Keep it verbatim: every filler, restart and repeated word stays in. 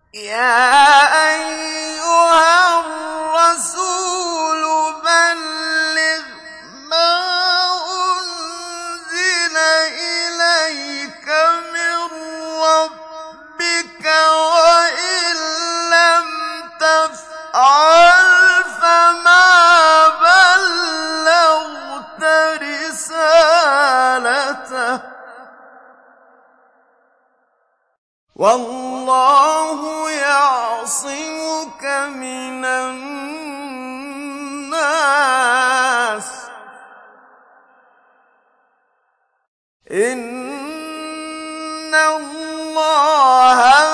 يا أيها الرسول بلغ ما أنزل إليك من ربك وإن لم تفعل فما بلغت رسالته والله يعصمك من الناس إن الله